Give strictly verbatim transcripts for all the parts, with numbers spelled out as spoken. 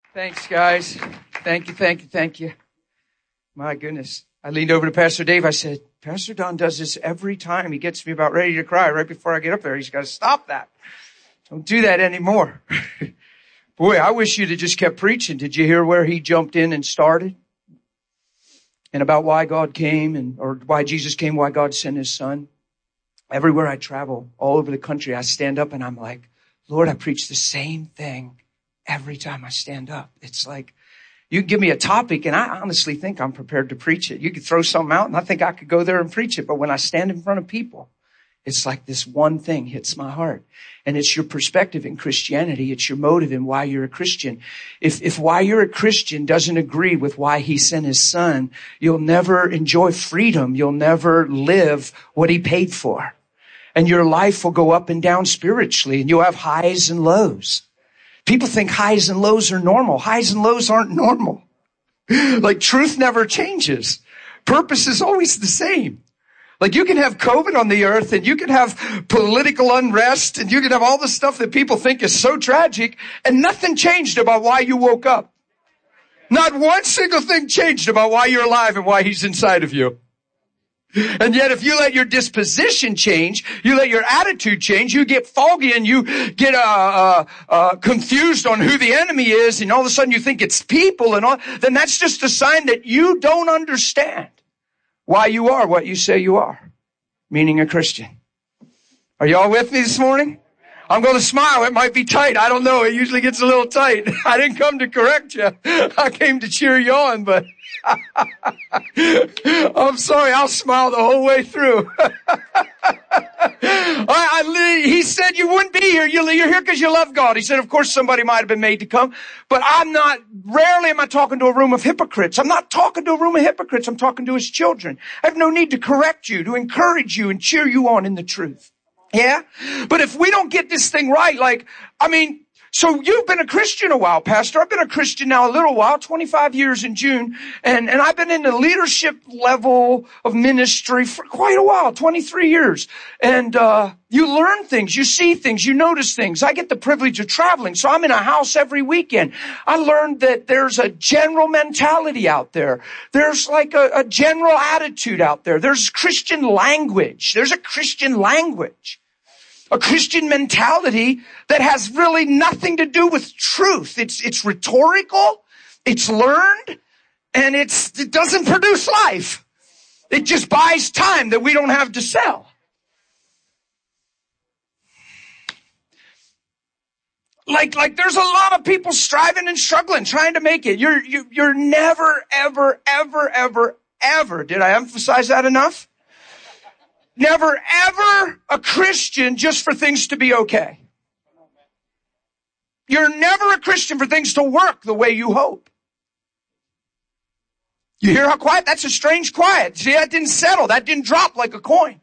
Thanks, guys. Thank you, thank you, thank you. My goodness. I leaned over to Pastor Dave. I said, Pastor Don does this every time. He gets me about ready to cry right before I get up there. He's got to stop that. Don't do that anymore. Boy, I wish you'd have just kept preaching. Did you hear where he jumped in and started? And about why God came and, or why Jesus came, why God sent his son. Everywhere I travel, all over the country, I stand up and I'm like, Lord, I preach the same thing every time I stand up. It's like, you give me a topic and I honestly think I'm prepared to preach it. You could throw something out and I think I could go there and preach it. But when I stand in front of people, it's like this one thing hits my heart. And it's your perspective in Christianity. It's your motive in why you're a Christian. If, if why you're a Christian doesn't agree with why he sent his son, you'll never enjoy freedom. You'll never live what he paid for. And your life will go up and down spiritually and you'll have highs and lows. People think highs and lows are normal. Highs and lows aren't normal. Like truth never changes. Purpose is always the same. Like you can have COVID on the earth and you can have political unrest and you can have all the stuff that people think is so tragic and nothing changed about why you woke up. Not one single thing changed about why you're alive and why he's inside of you. And yet if you let your disposition change, you let your attitude change, you get foggy and you get uh, uh, uh confused on who the enemy is and all of a sudden you think it's people and all, then that's just a sign that you don't understand why you are what you say you are, meaning a Christian. Are y'all with me this morning? I'm going to smile. It might be tight. I don't know. It usually gets a little tight. I didn't come to correct you. I came to cheer you on, but I'm sorry. I'll smile the whole way through. I, I, he said you wouldn't be here. You're here because you love God. He said, of course, somebody might have been made to come, but I'm not, rarely am I talking to a room of hypocrites. I'm not talking to a room of hypocrites. I'm talking to his children. I have no need to correct you, to encourage you and cheer you on in the truth. Yeah? But if we don't get this thing right, like, I mean, so you've been a Christian a while, Pastor. I've been a Christian now a little while, twenty-five years in June. And, and I've been in the leadership level of ministry for quite a while, twenty-three years. And, uh, you learn things, you see things, you notice things. I get the privilege of traveling. So I'm in a house every weekend. I learned that there's a general mentality out there. There's like a, a general attitude out there. There's Christian language. There's a Christian language. A Christian mentality that has really nothing to do with truth. It's, it's rhetorical, it's learned, and it's, it doesn't produce life. It just buys time that we don't have to sell. Like, like there's a lot of people striving and struggling, trying to make it. You're, you, you're never, ever, ever, ever, ever. Did I emphasize that enough? Never, ever a Christian just for things to be okay. You're never a Christian for things to work the way you hope. You hear how quiet? That's a strange quiet. See, that didn't settle. That didn't drop like a coin.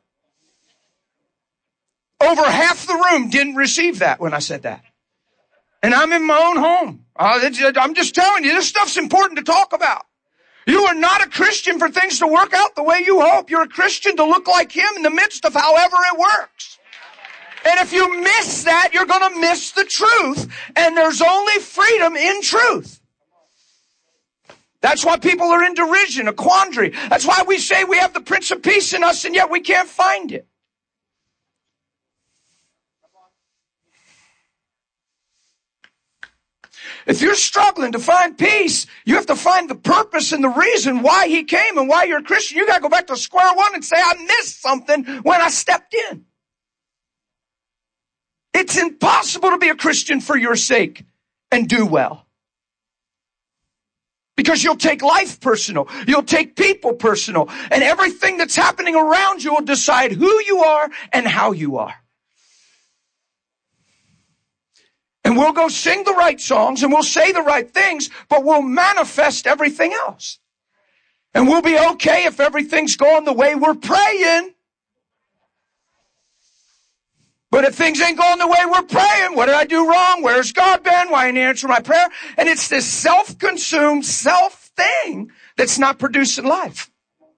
Over half the room didn't receive that when I said that. And I'm in my own home. I'm just telling you, this stuff's important to talk about. You are not a Christian for things to work out the way you hope. You're a Christian to look like him in the midst of however it works. And if you miss that, you're going to miss the truth. And there's only freedom in truth. That's why people are in derision, a quandary. That's why we say we have the Prince of Peace in us and yet we can't find it. If you're struggling to find peace, you have to find the purpose and the reason why he came and why you're a Christian. You got to go back to square one and say, I missed something when I stepped in. It's impossible to be a Christian for your sake and do well. Because you'll take life personal. You'll take people personal. And everything that's happening around you will decide who you are and how you are. And we'll go sing the right songs and we'll say the right things, but we'll manifest everything else. And we'll be okay if everything's going the way we're praying. But if things ain't going the way we're praying, what did I do wrong? Where's God been? Why didn't he answer my prayer? And it's this self-consumed self thing that's not producing life.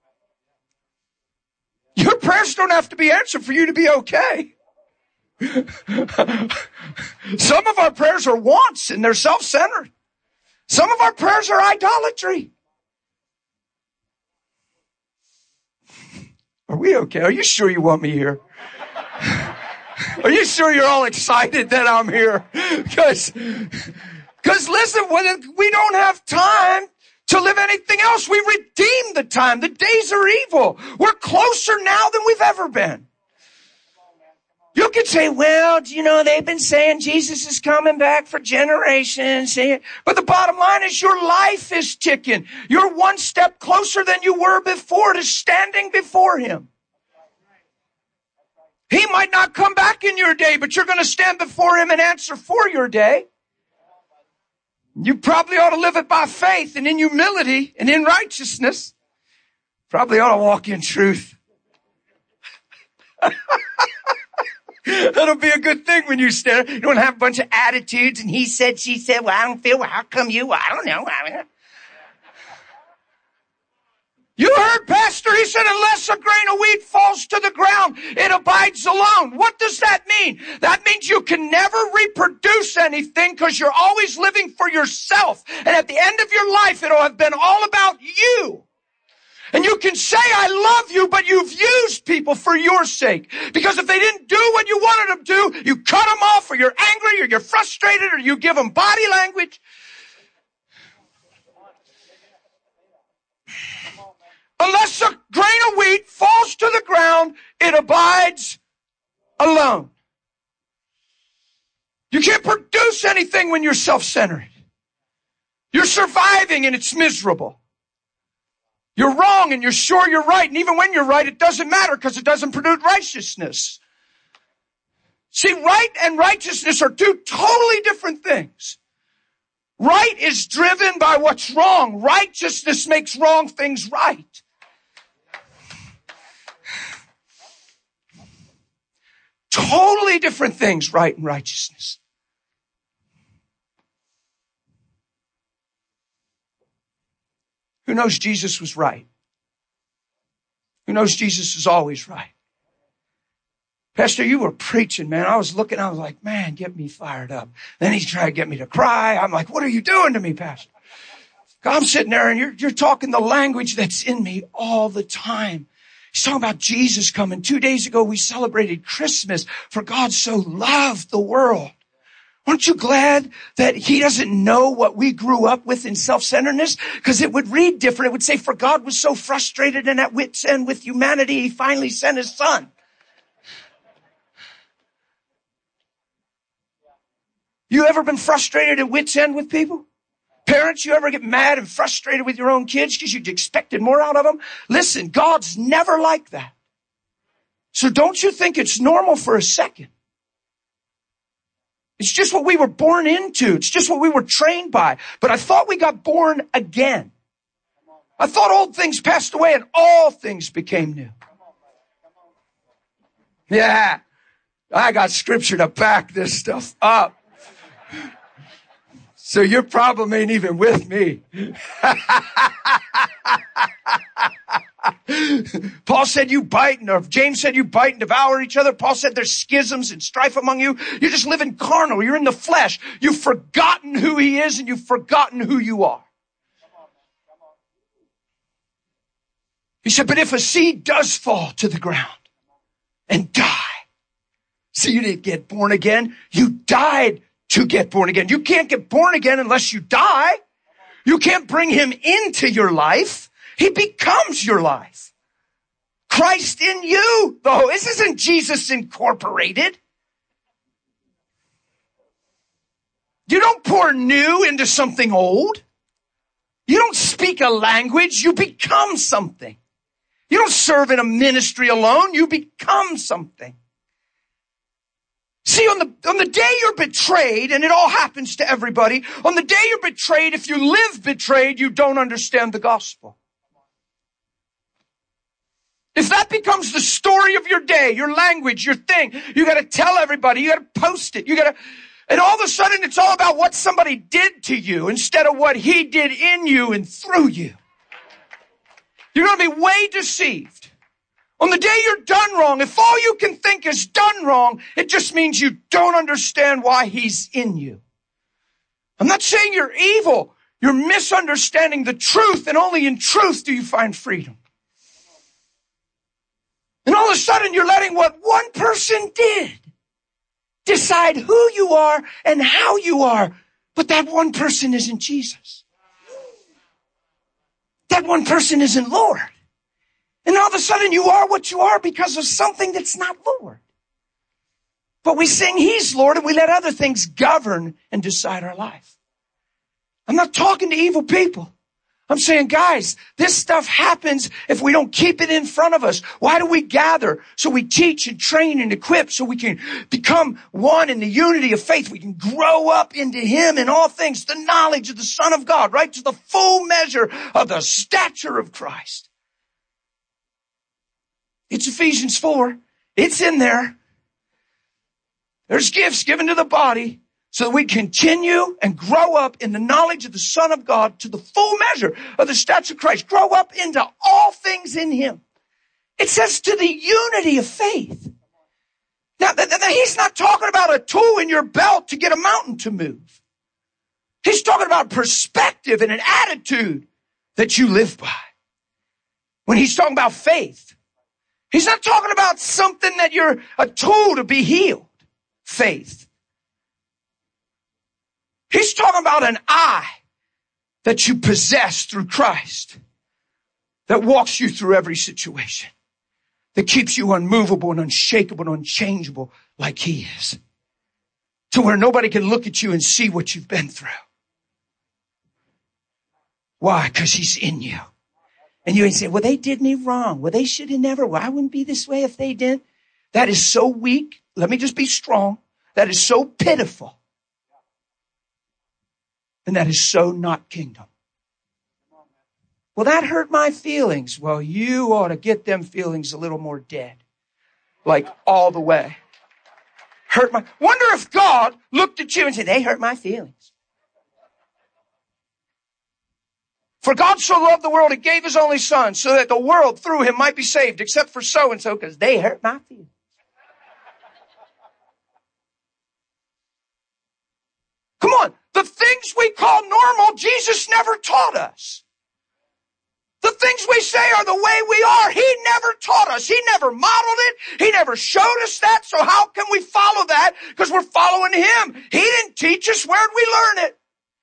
Your prayers don't have to be answered for you to be okay. Some of our prayers are wants and they're self-centered. Some of our prayers are idolatry. Are we okay? Are you sure you want me here? Are you sure you're all excited that I'm here? Because, because listen, when we don't have time to live anything else, we redeem the time. The days are evil. We're closer now than we've ever been. You could say, well, you know, they've been saying Jesus is coming back for generations. But the bottom line is your life is ticking. You're one step closer than you were before to standing before him. He might not come back in your day, but you're going to stand before him and answer for your day. You probably ought to live it by faith and in humility and in righteousness. Probably ought to walk in truth. That'll be a good thing when you stand. You don't have a bunch of attitudes and he said, she said, well, I don't feel, well, how come you? Well, I don't know. I mean, you heard Pastor, he said, unless a grain of wheat falls to the ground, it abides alone. What does that mean? That means you can never reproduce anything because you're always living for yourself. And at the end of your life, it'll have been all about you. And you can say, I love you, but you've used people for your sake. Because if they didn't do what you wanted them to, you cut them off, or you're angry, or you're frustrated, or you give them body language. Unless a grain of wheat falls to the ground, it abides alone. You can't produce anything when you're self-centered. You're surviving and it's miserable. You're wrong and you're sure you're right. And even when you're right, it doesn't matter because it doesn't produce righteousness. See, right and righteousness are two totally different things. Right is driven by what's wrong. Righteousness makes wrong things right. Totally different things, right and righteousness. Who knows Jesus was right? Who knows Jesus is always right? Pastor, you were preaching, man. I was looking, I was like, man, get me fired up. Then he's trying to get me to cry. I'm like, what are you doing to me, Pastor? I'm sitting there and you're, you're talking the language that's in me all the time. He's talking about Jesus coming. Two days ago, we celebrated Christmas, for God so loved the world. Aren't you glad that he doesn't know what we grew up with in self-centeredness? Because it would read different. It would say, for God was so frustrated and at wit's end with humanity, he finally sent his son. You ever been frustrated at wit's end with people? Parents, you ever get mad and frustrated with your own kids because you expected more out of them? Listen, God's never like that. So don't you think it's normal for a second? It's just what we were born into. It's just what we were trained by. But I thought we got born again. I thought old things passed away and all things became new. Yeah, I got scripture to back this stuff up. So your problem ain't even with me. Paul said you bite, and or James said you bite and devour each other. Paul said there's schisms and strife among you. You're just living carnal. You're in the flesh. You've forgotten who he is and you've forgotten who you are. He said, but if a seed does fall to the ground and die, see, you didn't get born again. You died to get born again. You can't get born again unless you die. You can't bring him into your life. He becomes your life. Christ in you, though. This isn't Jesus Incorporated. You don't pour new into something old. You don't speak a language. You become something. You don't serve in a ministry alone. You become something. See, on the, on the day you're betrayed, and it all happens to everybody, on the day you're betrayed, if you live betrayed, you don't understand the gospel. If that becomes the story of your day, your language, your thing, you gotta tell everybody, you gotta post it, you gotta, and all of a sudden it's all about what somebody did to you instead of what he did in you and through you. You're gonna be way deceived. On the day you're done wrong, if all you can think is done wrong, it just means you don't understand why he's in you. I'm not saying you're evil. You're misunderstanding the truth, and only in truth do you find freedom. And all of a sudden, you're letting what one person did decide who you are and how you are. But that one person isn't Jesus. That one person isn't Lord. And all of a sudden, you are what you are because of something that's not Lord. But we sing He's Lord, and we let other things govern and decide our life. I'm not talking to evil people. I'm saying, guys, this stuff happens if we don't keep it in front of us. Why do we gather? So we teach and train and equip so we can become one in the unity of faith. We can grow up into Him in all things, the knowledge of the Son of God, right? To the full measure of the stature of Christ. It's Ephesians four. It's in there. There's gifts given to the body so that we continue and grow up in the knowledge of the Son of God to the full measure of the stature of Christ. Grow up into all things in Him. It says to the unity of faith. Now, th- th- he's not talking about a tool in your belt to get a mountain to move. He's talking about perspective and an attitude that you live by. When he's talking about faith, he's not talking about something that you're a tool to be healed. Faith. He's talking about an eye that you possess through Christ that walks you through every situation, that keeps you unmovable and unshakable and unchangeable like He is, to where nobody can look at you and see what you've been through. Why? Because He's in you. And you ain't saying, well, they did me wrong. Well, they should have never. Well, I wouldn't be this way if they did. That is so weak. Let me just be strong. That is so pitiful. And that is so not kingdom. Well, that hurt my feelings. Well, you ought to get them feelings a little more dead. Like all the way. Hurt my... Wonder if God looked at you and said, they hurt my feelings. For God so loved the world, He gave His only Son so that the world through Him might be saved, except for so-and-so, because they hurt my feelings. Come on. The things we call normal, Jesus never taught us. The things we say are the way we are. He never taught us. He never modeled it. He never showed us that. So how can we follow that? Because we're following Him. He didn't teach us. Where'd we learn it?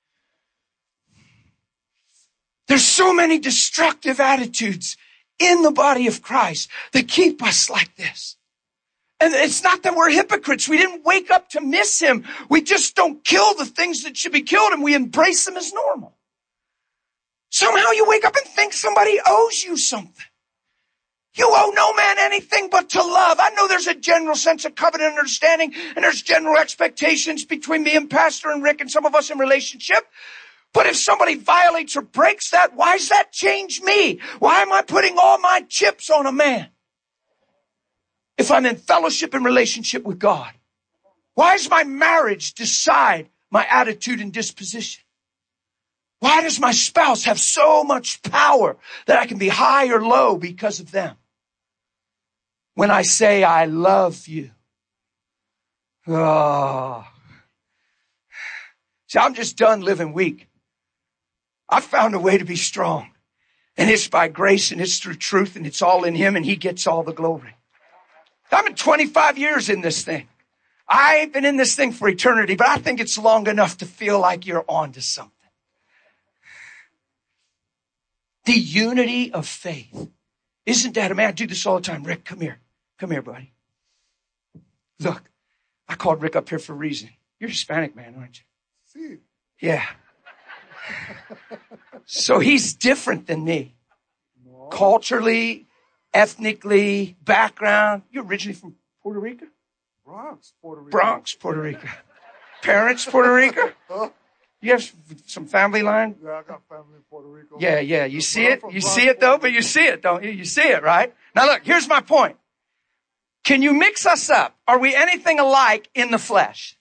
There's so many destructive attitudes in the body of Christ that keep us like this. And it's not that we're hypocrites. We didn't wake up to miss Him. We just don't kill the things that should be killed, and we embrace them as normal. Somehow you wake up and think somebody owes you something. You owe no man anything but to love. I know there's a general sense of covenant understanding, and there's general expectations between me and Pastor and Rick and some of us in relationship. But if somebody violates or breaks that, why does that change me? Why am I putting all my chips on a man? If I'm in fellowship and relationship with God, why does my marriage decide my attitude and disposition? Why does my spouse have so much power that I can be high or low because of them? When I say I love you. Oh. See, I'm just done living weak. I found a way to be strong. And it's by grace and it's through truth and it's all in Him and He gets all the glory. I've been twenty-five years in this thing. I ain't been in this thing for eternity, but I think it's long enough to feel like you're on to something. The unity of faith. Isn't that a man? I do this all the time. Rick, come here. Come here, buddy. Look, I called Rick up here for a reason. You're a Hispanic man, aren't you? See. Yeah. So he's different than me. No. Culturally, ethnically, background. You're originally from Puerto Rico? Bronx, Puerto Rico. Bronx, Puerto Rico. Parents, Puerto Rico? Huh? You have some family line? Yeah, I got family in Puerto Rico. Yeah, yeah. You But see I'm it? from You Bronx, see it though, Puerto but you Rico. see it, don't you? You see it, right? Now look, here's my point. Can you mix us up? Are we anything alike in the flesh?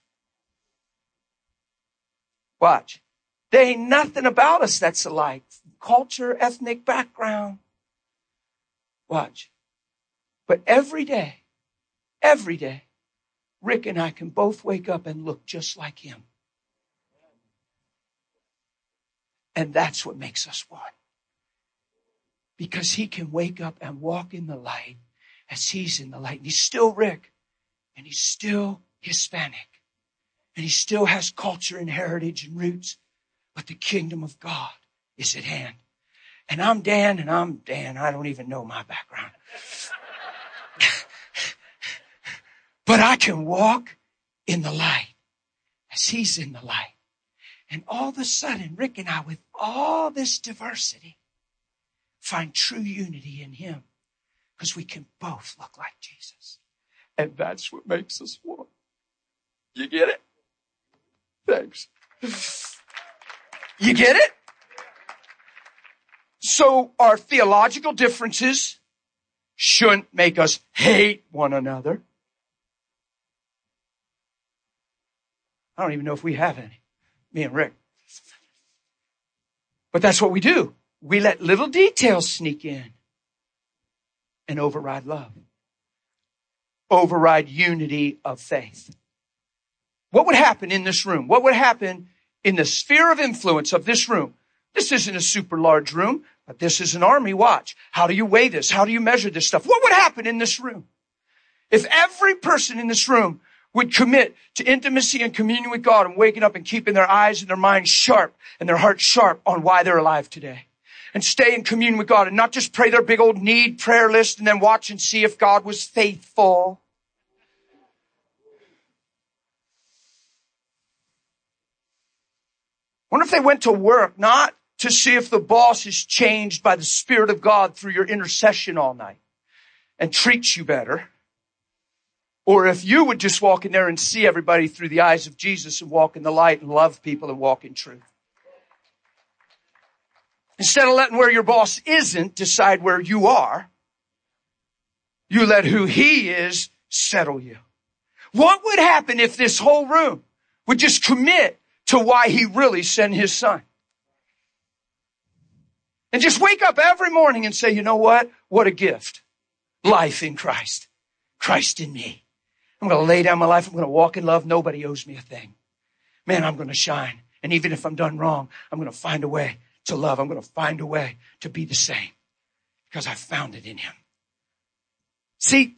Watch. There ain't nothing about us that's alike. Culture, ethnic background. Watch. But every day, every day, Rick and I can both wake up and look just like him. And that's what makes us one. Because he can wake up and walk in the light as he's in the light. And he's still Rick. And he's still Hispanic. And he still has culture and heritage and roots. But the kingdom of God is at hand. And I'm Dan, and I'm Dan. I don't even know my background. But I can walk in the light as he's in the light. And all of a sudden, Rick and I, with all this diversity, find true unity in him. Because we can both look like Jesus. And that's what makes us one. You get it? Thanks. You get it? So our theological differences shouldn't make us hate one another. I don't even know if we have any. Me and Rick. But that's what we do. We let little details sneak in and override love. Override unity of faith. What would happen in this room? What would happen in the sphere of influence of this room? This isn't a super large room, but this is an army. Watch. How do you weigh this? How do you measure this stuff? What would happen in this room if every person in this room would commit to intimacy and communion with God and waking up and keeping their eyes and their minds sharp and their hearts sharp on why they're alive today? And stay in communion with God and not just pray their big old need prayer list and then watch and see if God was faithful. I wonder if they went to work not to see if the boss is changed by the Spirit of God through your intercession all night and treats you better. Or if you would just walk in there and see everybody through the eyes of Jesus and walk in the light and love people and walk in truth. Instead of letting where your boss isn't decide where you are, you let who he is settle you. What would happen if this whole room would just commit to why he really sent his son? And just wake up every morning and say, you know what? What a gift. Life in Christ. Christ in me. I'm going to lay down my life. I'm going to walk in love. Nobody owes me a thing. Man, I'm going to shine. And even if I'm done wrong, I'm going to find a way to love. I'm going to find a way to be the same because I found it in him. See,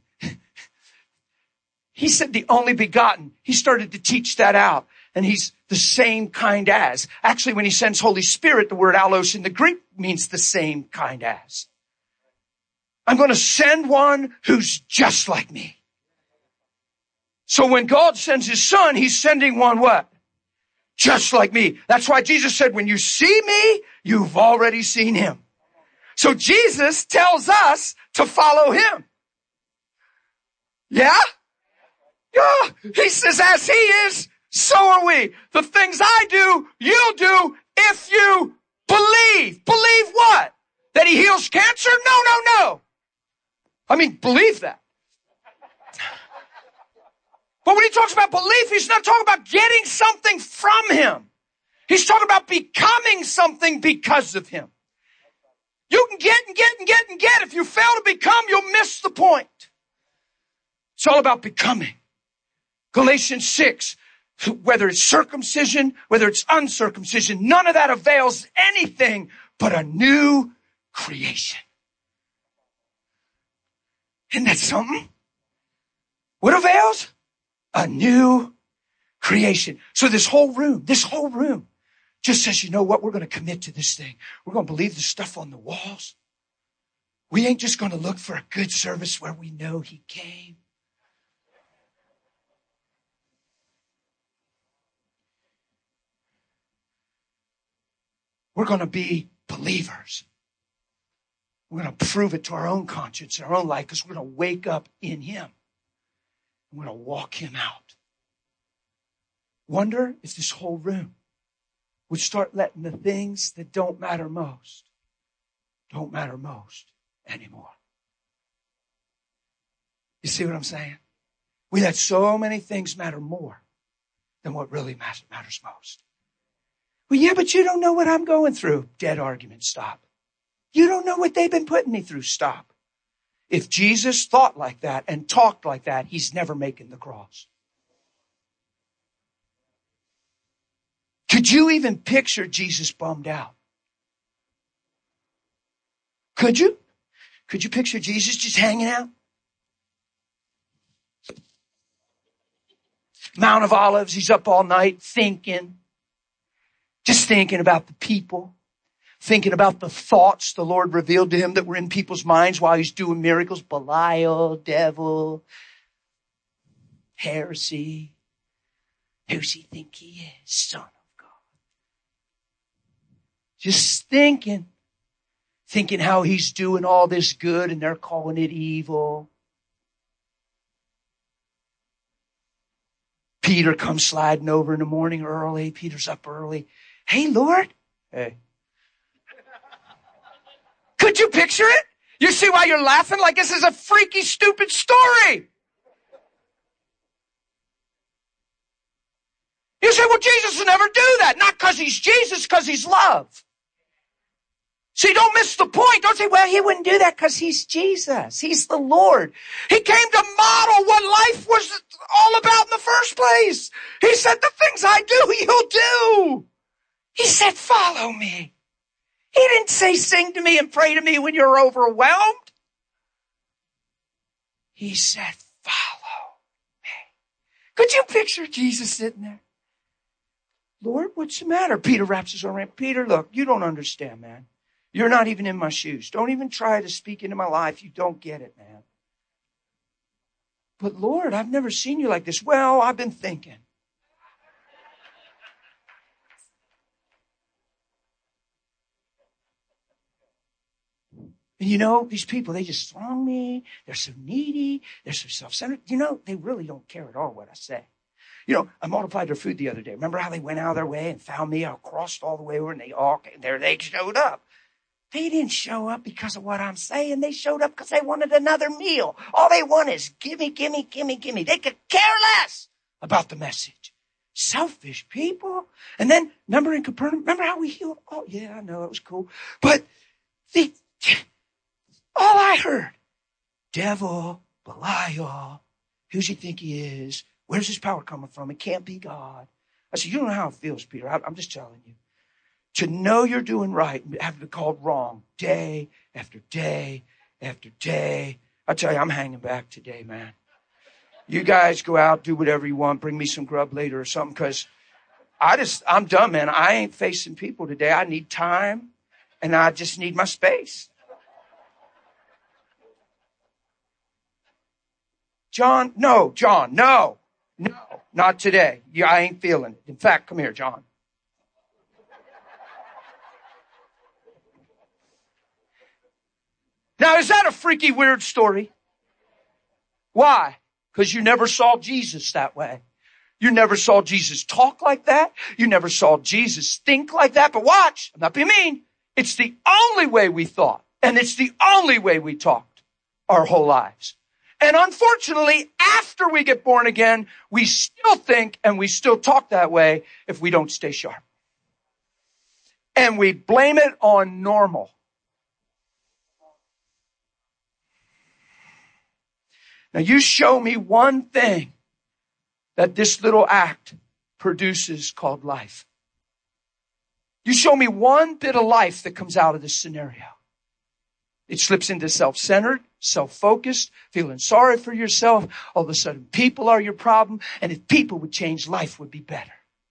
he said the only begotten. He started to teach that out. And he's the same kind as. Actually, when he sends Holy Spirit, the word allos in the Greek means the same kind as. I'm going to send one who's just like me. So when God sends his son, he's sending one what? Just like me. That's why Jesus said, when you see me, you've already seen him. So Jesus tells us to follow him. Yeah? Yeah. He says, as he is, so are we. The things I do, you'll do if you believe. Believe what? That he heals cancer? No, no, no. I mean, believe that. But when he talks about belief, he's not talking about getting something from him. He's talking about becoming something because of him. You can get and get and get and get. If you fail to become, you'll miss the point. It's all about becoming. Galatians six, whether it's circumcision, whether it's uncircumcision, none of that avails anything but a new creation. Isn't that something? What avails? A new creation. So this whole room, this whole room just says, you know what? We're going to commit to this thing. We're going to believe the stuff on the walls. We ain't just going to look for a good service where we know he came. We're going to be believers. We're going to prove it to our own conscience, our own life, because we're going to wake up in him. We're going to walk him out. Wonder if this whole room would start letting the things that don't matter most, don't matter most anymore. You see what I'm saying? We let so many things matter more than what really matters most. Well, yeah, but you don't know what I'm going through. Dead argument. Stop. You don't know what they've been putting me through. Stop. If Jesus thought like that and talked like that, he's never making the cross. Could you even picture Jesus bummed out? Could you? Could you picture Jesus just hanging out? Mount of Olives, he's up all night thinking, just thinking about the people, thinking about the thoughts the Lord revealed to him that were in people's minds while he's doing miracles. Belial, devil, heresy. Who's he think he is? Son of God. Just thinking, thinking how he's doing all this good and they're calling it evil. Peter comes sliding over in the morning early. Peter's up early. Hey, Lord. Hey. Could you picture it? You see why you're laughing? Like this is a freaky, stupid story. You say, well, Jesus will never do that. Not because he's Jesus, because he's love. See, don't miss the point. Don't say, well, he wouldn't do that because he's Jesus. He's the Lord. He came to model what life was all about in the first place. He said, the things I do, you'll do. He said, follow me. He didn't say, sing to me and pray to me when you're overwhelmed. He said, follow me. Could you picture Jesus sitting there? Lord, what's the matter? Peter wraps his arm around. Peter, look, you don't understand, man. You're not even in my shoes. Don't even try to speak into my life. You don't get it, man. But Lord, I've never seen you like this. Well, I've been thinking. And you know, these people, they just throng me. They're so needy. They're so self-centered. You know, they really don't care at all what I say. You know, I multiplied their food the other day. Remember how they went out of their way and found me? I crossed all the way over and they all came there. They showed up. They didn't show up because of what I'm saying. They showed up because they wanted another meal. All they want is gimme, gimme, gimme, gimme. They could care less about the message. Selfish people. And then, remember in Capernaum, remember how we healed? Oh, yeah, I know, it was cool. But the, all I heard, devil, Belial, who's he think he is? Where's his power coming from? It can't be God. I said, you don't know how it feels, Peter. I, I'm just telling you. To know you're doing right and have to be called wrong day after day after day. I tell you, I'm hanging back today, man. You guys go out, do whatever you want, bring me some grub later or something, because I just, I'm done, man. I ain't facing people today. I need time, and I just need my space. John, no, John, no, no, not today. Yeah, I ain't feeling it. In fact, come here, John. Now, is that a freaky, weird story? Why? Because you never saw Jesus that way. You never saw Jesus talk like that. You never saw Jesus think like that. But watch, I'm not being mean. It's the only way we thought. And it's the only way we talked our whole lives. And unfortunately, after we get born again, we still think and we still talk that way if we don't stay sharp. And we blame it on normal. Now you show me one thing that this little act produces called life. You show me one bit of life that comes out of this scenario. It slips into self-centered, self-focused, feeling sorry for yourself. All of a sudden, people are your problem. And if people would change, life would be better.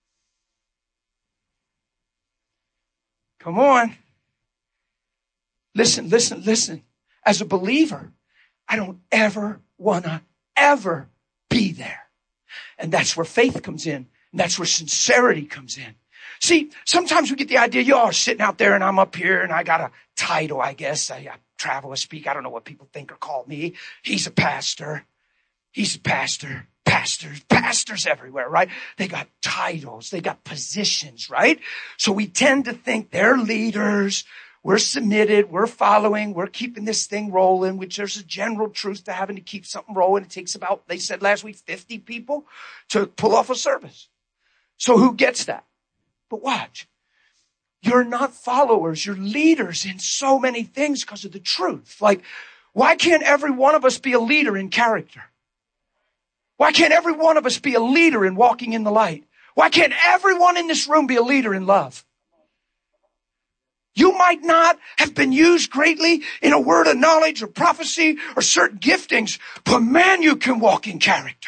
Come on. Listen, listen, listen. As a believer, I don't ever want to ever be there. And that's where faith comes in. And that's where sincerity comes in. See, sometimes we get the idea, y'all are sitting out there and I'm up here and I got a title, I guess. I, I travel, I speak. I don't know what people think or call me. He's a pastor. He's a pastor. Pastors, pastors everywhere, right? They got titles. They got positions, right? So we tend to think they're leaders. We're submitted. We're following. We're keeping this thing rolling, which there's a general truth to having to keep something rolling. It takes about, they said last week, fifty people to pull off a service. So who gets that? But watch. You're not followers. You're leaders in so many things because of the truth. Like, why can't every one of us be a leader in character? Why can't every one of us be a leader in walking in the light? Why can't everyone in this room be a leader in love? You might not have been used greatly in a word of knowledge or prophecy or certain giftings, but man, you can walk in character.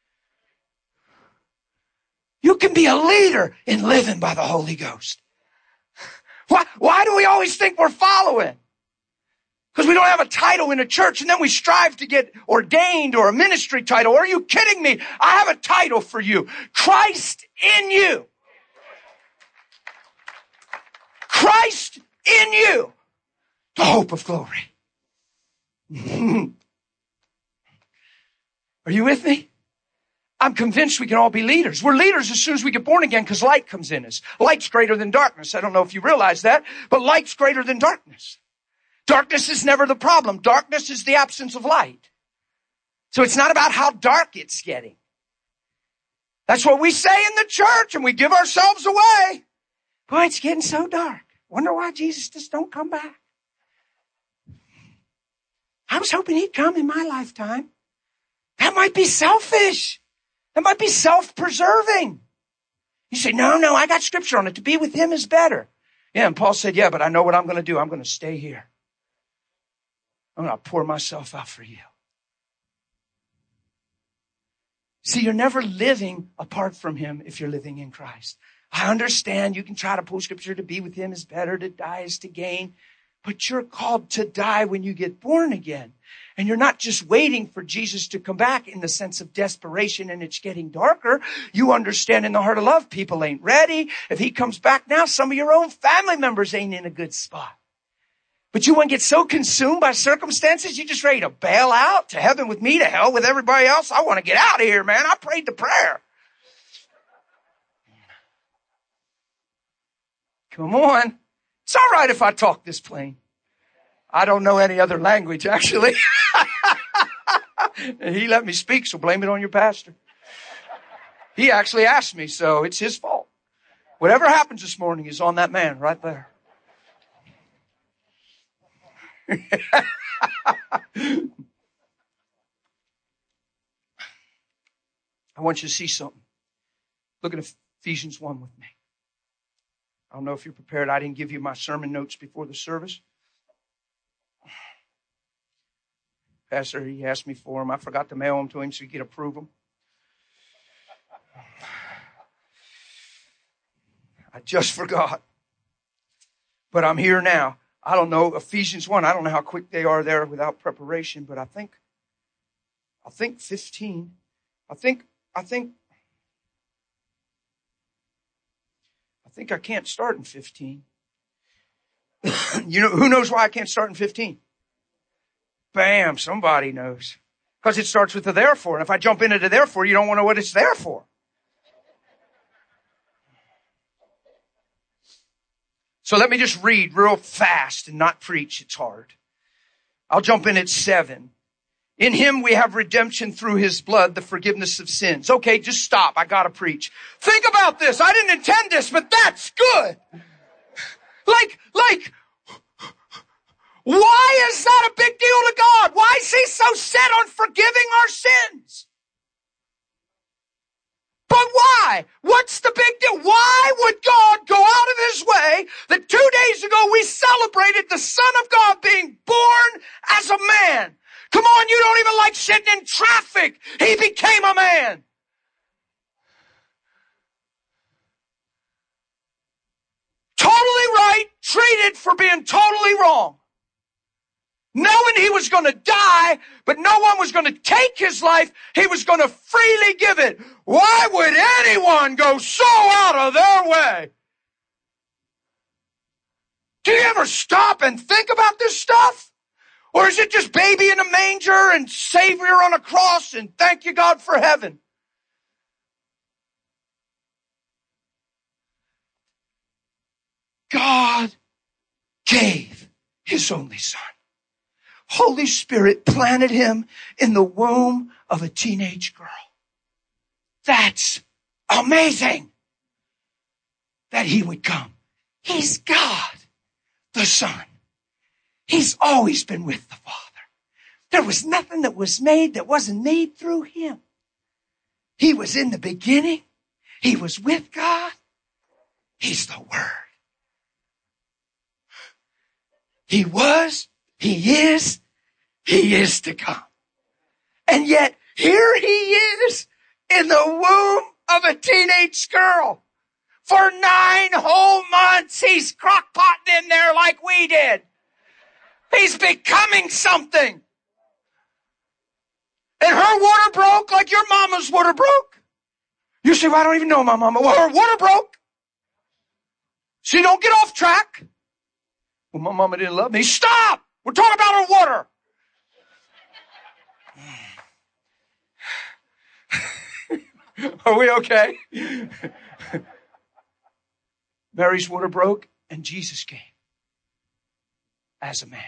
You can be a leader in living by the Holy Ghost. Why, why do we always think we're following? Because we don't have a title in a church, and then we strive to get ordained or a ministry title. Are you kidding me? I have a title for you. Christ in you. Christ in you. The hope of glory. Are you with me? I'm convinced we can all be leaders. We're leaders as soon as we get born again because light comes in us. Light's greater than darkness. I don't know if you realize that, but light's greater than darkness. Darkness is never the problem. Darkness is the absence of light. So it's not about how dark it's getting. That's what we say in the church, and we give ourselves away. Boy, it's getting so dark. Wonder why Jesus just don't come back. I was hoping he'd come in my lifetime. That might be selfish. That might be self-preserving. You say, no, no, I got scripture on it. To be with him is better. Yeah, and Paul said, yeah, but I know what I'm going to do. I'm going to stay here. I'm going to pour myself out for you. See, you're never living apart from him if you're living in Christ. I understand you can try to pull scripture to be with him is better, to die is to gain. But you're called to die when you get born again. And you're not just waiting for Jesus to come back in the sense of desperation and it's getting darker. You understand in the heart of love, people ain't ready. If he comes back now, some of your own family members ain't in a good spot. But you want to get so consumed by circumstances, you just ready to bail out to heaven with me, to hell with everybody else. I want to get out of here, man. I prayed the prayer. Come on. It's all right if I talk this plain. I don't know any other language, actually. And he let me speak, so blame it on your pastor. He actually asked me, so it's his fault. Whatever happens this morning is on that man right there. I want you to see something. Look at Ephesians one with me. I don't know if you're prepared. I didn't give you my sermon notes before the service. Pastor, he asked me for them. I forgot to mail them to him so he could approve them. I just forgot. But I'm here now. I don't know, Ephesians one, I don't know how quick they are there without preparation, but I think, I think fifteen. I think, I think, I think I can't start in fifteen. You know, who knows why I can't start in fifteen? Bam, somebody knows. Because it starts with the therefore. And if I jump into the therefore, you don't want to know what it's there for. So let me just read real fast and not preach. It's hard. I'll jump in at seven. In him we have redemption through his blood, the forgiveness of sins. Okay, just stop. I gotta preach. Think about this. I didn't intend this, but that's good. Like, like, why is that a big deal to God? Why is he so set on forgiving our sins? But why? What's the big deal? Why would God go out of his way that two days ago we celebrated the Son of God being born as a man? Come on, you don't even like sitting in traffic. He became a man. Totally right, treated for being totally wrong. Knowing he was going to die, but no one was going to take his life, he was going to freely give it. Why would anyone go so out of their way? Do you ever stop and think about this stuff? Or is it just baby in a manger and Savior on a cross and thank you, God, for heaven? God gave his only son. Holy Spirit planted him in the womb of a teenage girl. That's amazing that he would come. He's God, the Son. He's always been with the Father. There was nothing that was made that wasn't made through him. He was in the beginning. He was with God. He's the Word. He was, He is, He is to come. And yet, here He is in the womb of a teenage girl. For nine whole months, He's crock-potting in there like we did. He's becoming something. And her water broke like your mama's water broke. You say, well, I don't even know my mama. Well, her water broke. She don't get off track. Well, my mama didn't love me. Stop! We're talking about her water. Are we okay? Mary's water broke and Jesus came as a man.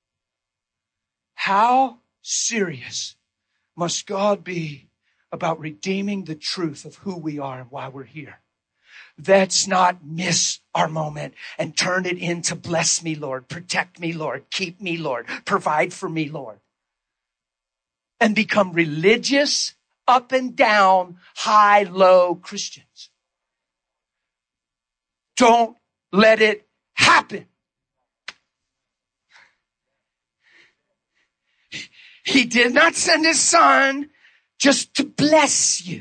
How serious must God be about redeeming the truth of who we are and why we're here? Let's not miss our moment and turn it into bless me, Lord, protect me, Lord, keep me, Lord, provide for me, Lord. And become religious, up and down, high, low Christians. Don't let it happen. He did not send His Son just to bless you.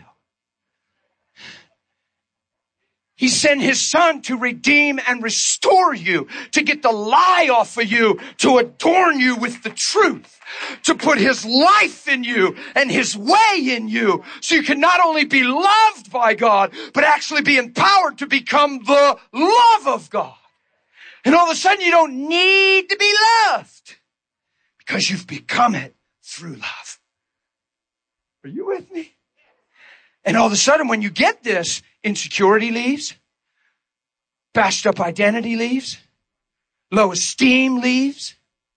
He sent His Son to redeem and restore you, to get the lie off of you, to adorn you with the truth, to put His life in you and His way in you, so you can not only be loved by God, but actually be empowered to become the love of God. And all of a sudden you don't need to be loved because you've become it through love. Are you with me? And all of a sudden when you get this, insecurity leaves, bashed up identity leaves, low esteem leaves.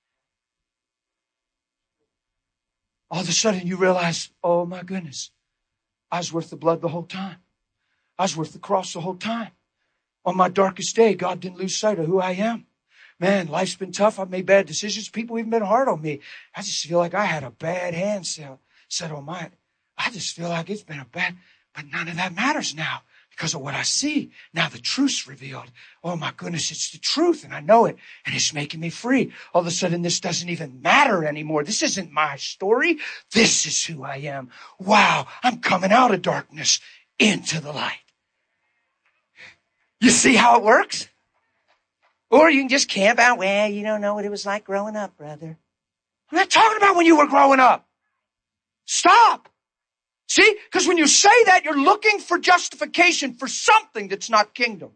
All of a sudden you realize, oh my goodness, I was worth the blood the whole time. I was worth the cross the whole time. On my darkest day, God didn't lose sight of who I am. Man, life's been tough. I've made bad decisions. People have even been hard on me. I just feel like I had a bad hand set, set on my, I just feel like it's been a bad, but none of that matters now because of what I see. Now the truth's revealed. Oh my goodness, it's the truth and I know it and it's making me free. All of a sudden this doesn't even matter anymore. This isn't my story. This is who I am. Wow, I'm coming out of darkness into the light. You see how it works? Or you can just camp out. Well, you don't know what it was like growing up, brother. I'm not talking about when you were growing up. Stop. See? Because when you say that, you're looking for justification for something that's not kingdom.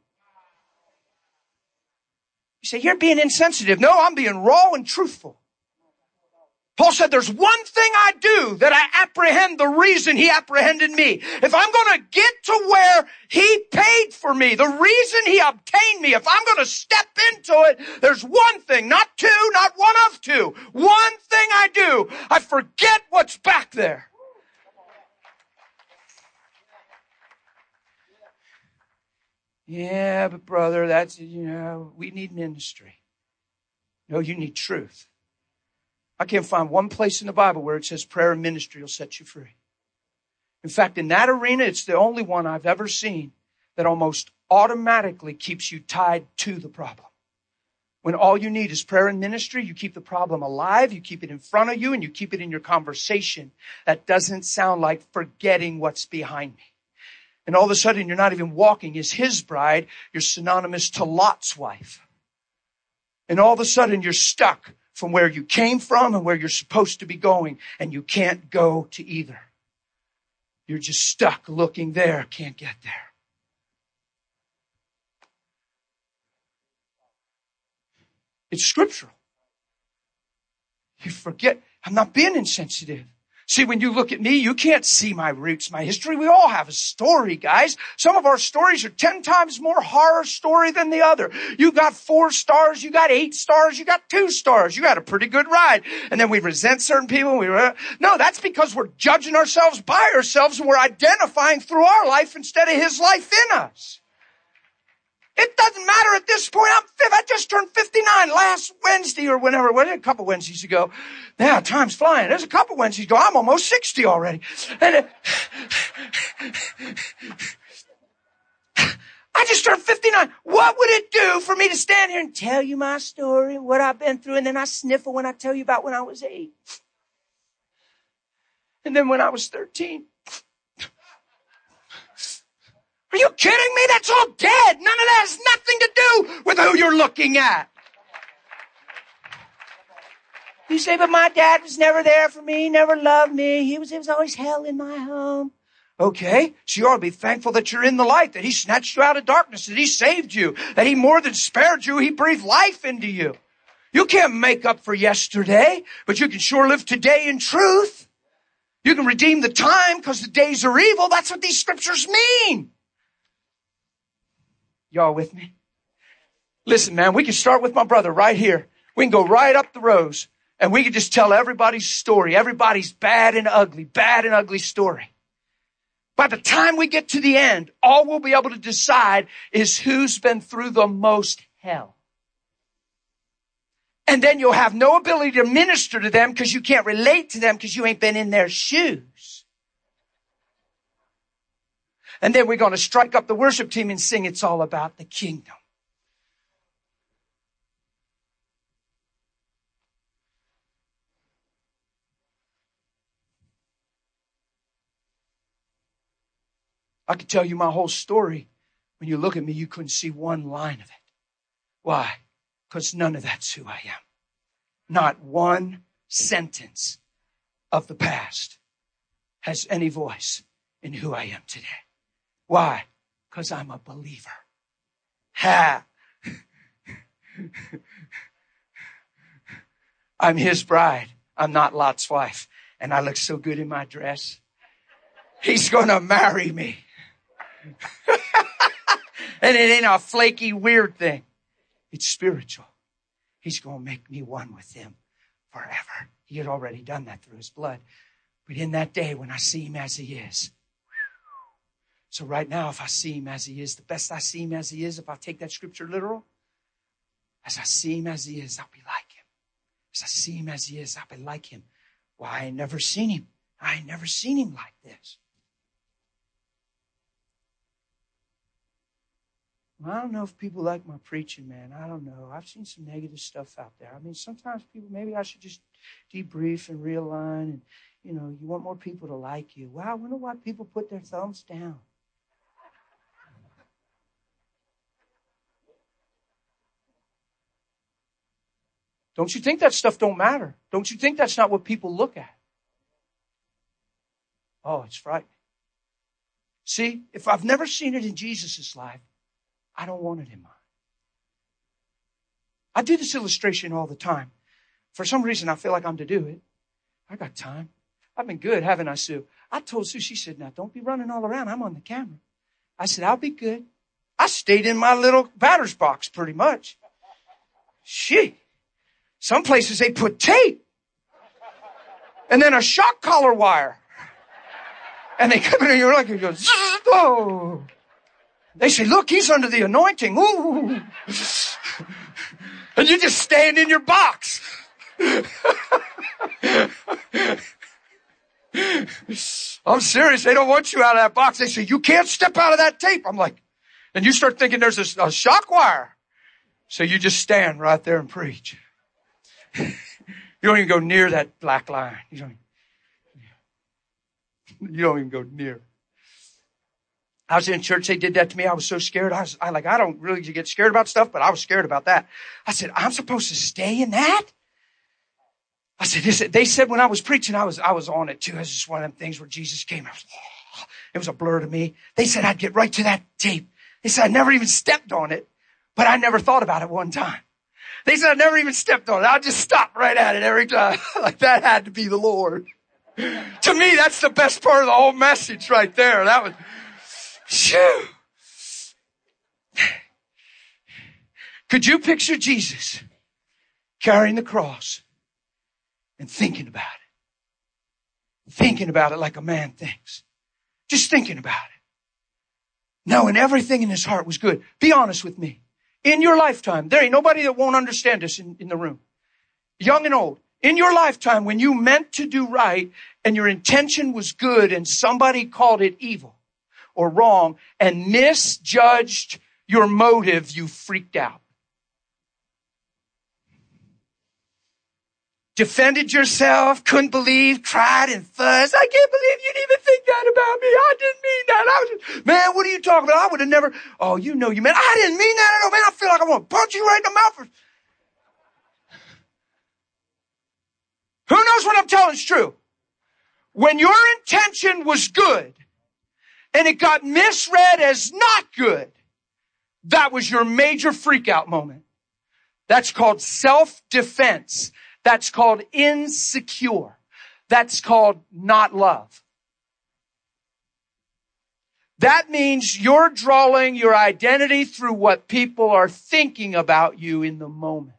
You say, you're being insensitive. No, I'm being raw and truthful. Paul said, there's one thing I do that I apprehend the reason He apprehended me. If I'm going to get to where He paid for me, the reason He obtained me, if I'm going to step into it, there's one thing, not two, not one of two. One thing I do, I forget what's back there. Yeah, but brother, that's, you know, we need ministry. No, you need truth. I can't find one place in the Bible where it says prayer and ministry will set you free. In fact, in that arena, it's the only one I've ever seen that almost automatically keeps you tied to the problem. When all you need is prayer and ministry, you keep the problem alive, you keep it in front of you, and you keep it in your conversation. That doesn't sound like forgetting what's behind me. And all of a sudden, you're not even walking as His bride. You're synonymous to Lot's wife. And all of a sudden, you're stuck from where you came from and where you're supposed to be going, and you can't go to either. You're just stuck looking there, can't get there. It's scriptural. You forget, I'm not being insensitive. See, when you look at me, you can't see my roots, my history. We all have a story, guys. Some of our stories are ten times more horror story than the other. You got four stars, you got eight stars, you got two stars. You got a pretty good ride. And then we resent certain people. We re- No, that's because we're judging ourselves by ourselves and we're identifying through our life instead of His life in us. It doesn't matter at this point. I'm I just turned fifty-nine last Wednesday or whenever. What, a couple Wednesdays ago. Now, time's flying. There's a couple Wednesdays ago. I'm almost sixty already. And it, I just turned fifty-nine. What would it do for me to stand here and tell you my story, what I've been through, and then I sniffle when I tell you about when I was eight? And then when I was thirteen. Are you kidding me? That's all dead. None of that has nothing to do with who you're looking at. You say, but my dad was never there for me, never loved me. He was, it was always hell in my home. Okay, so you ought to be thankful that you're in the light, that he snatched you out of darkness, that he saved you, that he more than spared you, he breathed life into you. You can't make up for yesterday, but you can sure live today in truth. You can redeem the time because the days are evil. That's what these scriptures mean. Y'all with me? Listen, man, we can start with my brother right here. We can go right up the rows and we can just tell everybody's story, everybody's bad and ugly, bad and ugly story. By the time we get to the end, all we'll be able to decide is who's been through the most hell. And then you'll have no ability to minister to them because you can't relate to them because you ain't been in their shoes. And then we're going to strike up the worship team and sing It's All About the Kingdom. I could tell you my whole story. When you look at me, you couldn't see one line of it. Why? Because none of that's who I am. Not one sentence of the past has any voice in who I am today. Why? Because I'm a believer. Ha! I'm his bride. I'm not Lot's wife. And I look so good in my dress. He's going to marry me. And it ain't a flaky, weird thing. It's spiritual. He's going to make me one with him forever. He had already done that through his blood. But in that day when I see him as he is. So right now, if I see him as he is, the best I see him as he is, if I take that scripture literal, as I see him as he is, I'll be like him. As I see him as he is, I'll be like him. Why? I ain't never seen him. I ain't never seen him like this. I don't know if people like my preaching, man. I don't know. I've seen some negative stuff out there. I mean, sometimes people, maybe I should just debrief and realign. And, you know, you want more people to like you. Wow, I wonder why people put their thumbs down. Don't you think that stuff don't matter? Don't you think that's not what people look at? Oh, it's frightening. See, if I've never seen it in Jesus' life, I don't want it in mine. I do this illustration all the time. For some reason, I feel like I'm to do it. I got time. I've been good, haven't I, Sue? I told Sue, she said, now, don't be running all around. I'm on the camera. I said, I'll be good. I stayed in my little batter's box pretty much. Shit. Some places they put tape. And then a shock collar wire. And they come in and you're like, you go, oh. They say, look, he's under the anointing. Ooh. And you just stand in your box. I'm serious. They don't want you out of that box. They say, you can't step out of that tape. I'm like, and you start thinking there's a, a shock wire. So you just stand right there and preach. You don't even go near that black line. You don't, you don't even go near. I was in church. They did that to me. I was so scared. I was I like, I don't really get scared about stuff, but I was scared about that. I said, I'm supposed to stay in that? I said, this, they said when I was preaching, I was, I was on it too. It was just one of them things where Jesus came. I was, oh, it was a blur to me. They said I'd get right to that tape. They said I never even stepped on it, but I never thought about it one time. They said I never even stepped on it. I'll just stop right at it every time. Like that had to be the Lord. To me, that's the best part of the whole message right there. That was, phew. Could you picture Jesus carrying the cross and thinking about it? Thinking about it like a man thinks. Just thinking about it. Knowing everything in his heart was good. Be honest with me. In your lifetime, there ain't nobody that won't understand this in, in the room. Young and old. In your lifetime, when you meant to do right and your intention was good and somebody called it evil or wrong and misjudged your motive, you freaked out. Defended yourself, couldn't believe, cried and fussed. I can't believe you'd even think that about me. I didn't mean that. I was just, man, what are you talking about? I would have never, oh, you know you meant, I didn't mean that at all, man. I feel like I want to punch you right in the mouth. Who knows what I'm telling is true? When your intention was good and it got misread as not good, that was your major freak out moment. That's called self-defense. That's called insecure. That's called not love. That means you're drawing your identity through what people are thinking about you in the moment.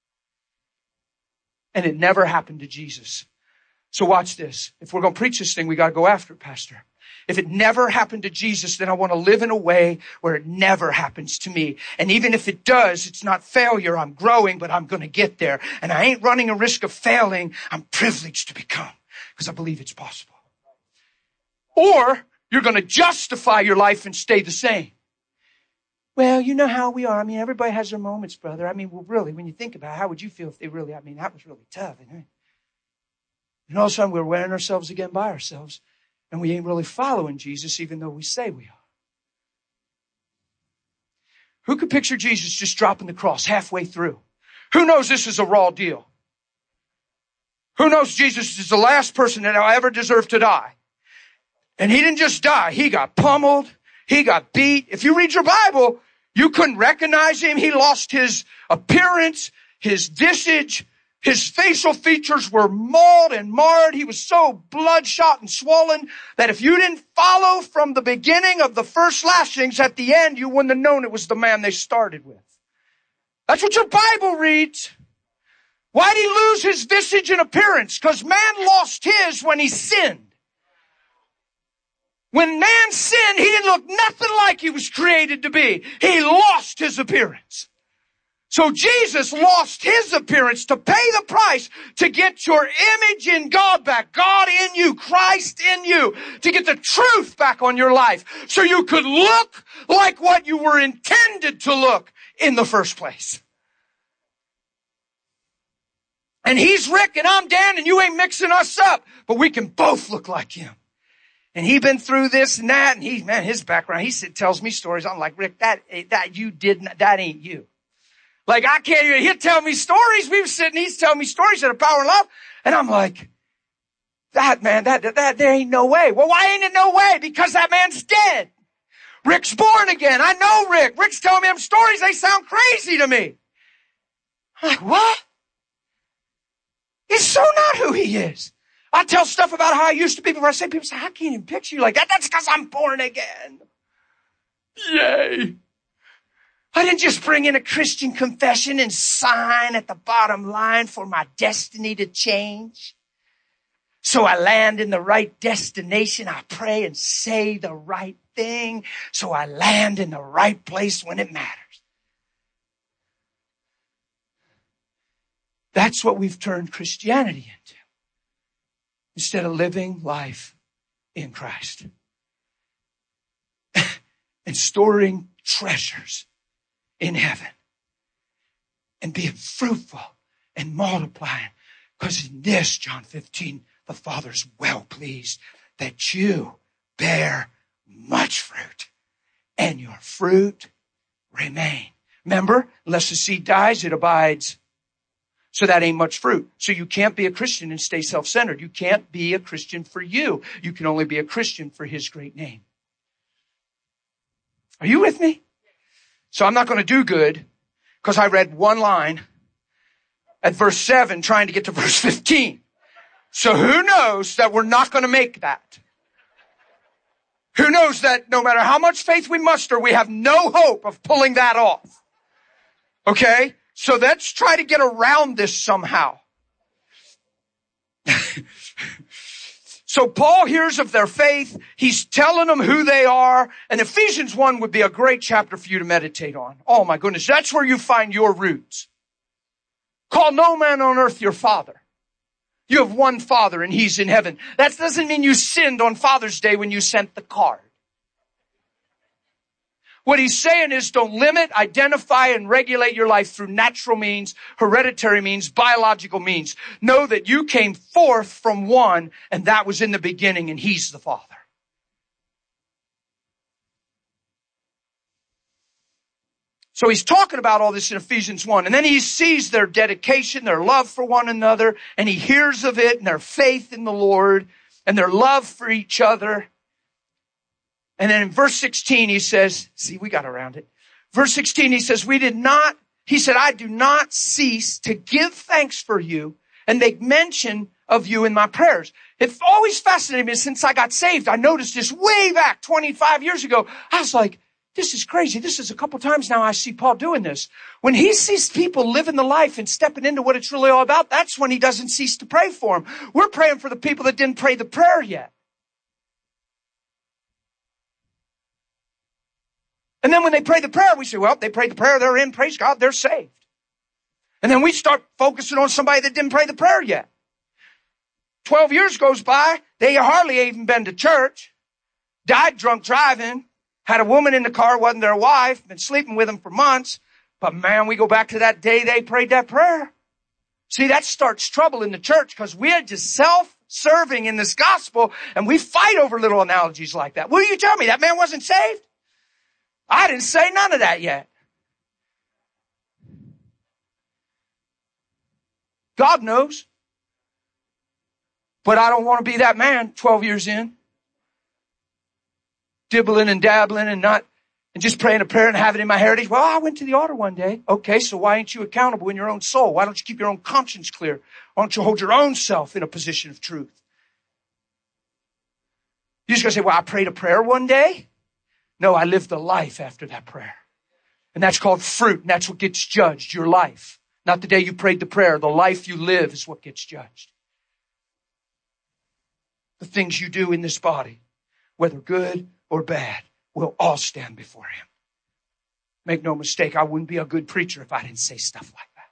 And it never happened to Jesus. So watch this. If we're going to preach this thing, we got to go after it, Pastor. If it never happened to Jesus, then I want to live in a way where it never happens to me. And even if it does, it's not failure. I'm growing, but I'm going to get there. And I ain't running a risk of failing. I'm privileged to become because I believe it's possible. Or you're going to justify your life and stay the same. Well, you know how we are. I mean, everybody has their moments, brother. I mean, well, really, when you think about it, how would you feel if they really, I mean, that was really tough. And all of a sudden, we're wearing ourselves again by ourselves. And we ain't really following Jesus, even though we say we are. Who could picture Jesus just dropping the cross halfway through? Who knows this is a raw deal? Who knows Jesus is the last person that ever deserved to die? And he didn't just die. He got pummeled. He got beat. If you read your Bible, you couldn't recognize him. He lost his appearance, his visage. His facial features were mauled and marred. He was so bloodshot and swollen that if you didn't follow from the beginning of the first lashings, at the end, you wouldn't have known it was the man they started with. That's what your Bible reads. Why'd he lose his visage and appearance? Because man lost his when he sinned. When man sinned, he didn't look nothing like he was created to be. He lost his appearance. So Jesus lost his appearance to pay the price to get your image in God back. God in you, Christ in you, to get the truth back on your life so you could look like what you were intended to look in the first place. And he's Rick and I'm Dan and you ain't mixing us up, but we can both look like him. And he been through this and that and he, man, his background, he tells me stories. I'm like, Rick, that, that you didn't, that ain't you. Like, I can't even, he'll tell me stories. We were sitting, he's telling me stories that are power and love. And I'm like, that man, that, that, that, there ain't no way. Well, why ain't it no way? Because that man's dead. Rick's born again. I know Rick. Rick's telling me them stories. They sound crazy to me. I'm like, what? He's so not who he is. I tell stuff about how I used to be before I say, people say, I can't even picture you like that. That's because I'm born again. Yay. I didn't just bring in a Christian confession and sign at the bottom line for my destiny to change. So I land in the right destination. I pray and say the right thing. So I land in the right place when it matters. That's what we've turned Christianity into. Instead of living life in Christ. And storing treasures in heaven. And being fruitful and multiplying. Because in this, John fifteen, the Father's well pleased that you bear much fruit. And your fruit remain. Remember, unless the seed dies, it abides. So that ain't much fruit. So you can't be a Christian and stay self-centered. You can't be a Christian for you. You can only be a Christian for his great name. Are you with me? So I'm not going to do good because I read one line at verse seven trying to get to verse fifteen. So who knows that we're not going to make that? Who knows that no matter how much faith we muster, we have no hope of pulling that off? Okay? So let's try to get around this somehow. So Paul hears of their faith. He's telling them who they are. And Ephesians one would be a great chapter for you to meditate on. Oh my goodness. That's where you find your roots. Call no man on earth your father. You have one Father and he's in heaven. That doesn't mean you sinned on Father's Day when you sent the card. What he's saying is don't limit, identify, and regulate your life through natural means, hereditary means, biological means. Know that you came forth from one, and that was in the beginning, and he's the Father. So he's talking about all this in Ephesians one. And then he sees their dedication, their love for one another, and he hears of it, and their faith in the Lord, and their love for each other. And then in verse sixteen, he says, see, we got around it. Verse sixteen, he says, we did not, he said, I do not cease to give thanks for you and make mention of you in my prayers. It always fascinated me since I got saved. I noticed this way back twenty-five years ago. I was like, this is crazy. This is a couple times now I see Paul doing this. When he sees people living the life and stepping into what it's really all about, that's when he doesn't cease to pray for them. We're praying for the people that didn't pray the prayer yet. And then when they pray the prayer, we say, well, they prayed the prayer, they're in, praise God, they're saved. And then we start focusing on somebody that didn't pray the prayer yet. Twelve years goes by, they hardly even been to church, died drunk driving, had a woman in the car, wasn't their wife, been sleeping with them for months. But man, we go back to that day they prayed that prayer. See, that starts trouble in the church because we're just self-serving in this gospel and we fight over little analogies like that. Will you tell me that man wasn't saved? I didn't say none of that yet. God knows. But I don't want to be that man twelve years in. Dibbling and dabbling and not, and just praying a prayer and having it in my heritage. Well, I went to the altar one day. Okay, so why ain't you accountable in your own soul? Why don't you keep your own conscience clear? Why don't you hold your own self in a position of truth? You're just going to say, well, I prayed a prayer one day. No, I lived a life after that prayer. And that's called fruit. And that's what gets judged, your life. Not the day you prayed the prayer. The life you live is what gets judged. The things you do in this body, whether good or bad, will all stand before him. Make no mistake, I wouldn't be a good preacher if I didn't say stuff like that.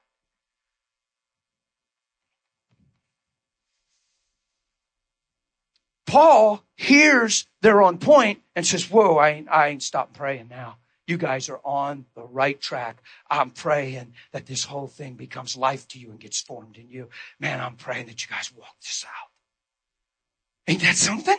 Paul hears they're on point and says, whoa, I ain't, I ain't stopping praying now. You guys are on the right track. I'm praying that this whole thing becomes life to you and gets formed in you. Man, I'm praying that you guys walk this out. Ain't that something?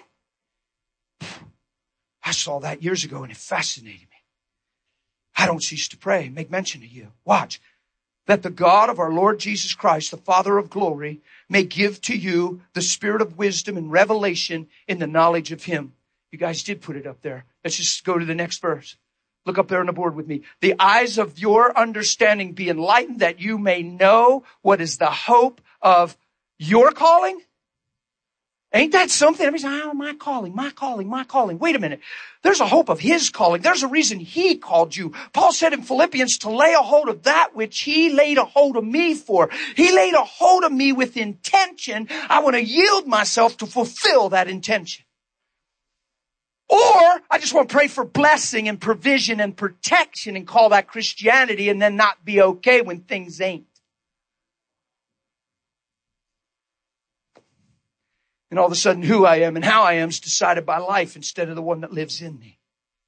I saw that years ago and it fascinated me. I don't cease to pray, make mention of you. Watch. That the God of our Lord Jesus Christ, the Father of glory, may give to you the spirit of wisdom and revelation in the knowledge of him. You guys did put it up there. Let's just go to the next verse. Look up there on the board with me. The eyes of your understanding be enlightened, that you may know what is the hope of your calling. Ain't that something? Everybody's saying, oh, my calling, my calling, my calling. Wait a minute. There's a hope of his calling. There's a reason he called you. Paul said in Philippians to lay a hold of that which he laid a hold of me for. He laid a hold of me with intention. I want to yield myself to fulfill that intention. Or I just want to pray for blessing and provision and protection and call that Christianity and then not be okay when things ain't. And all of a sudden who I am and how I am is decided by life instead of the one that lives in me.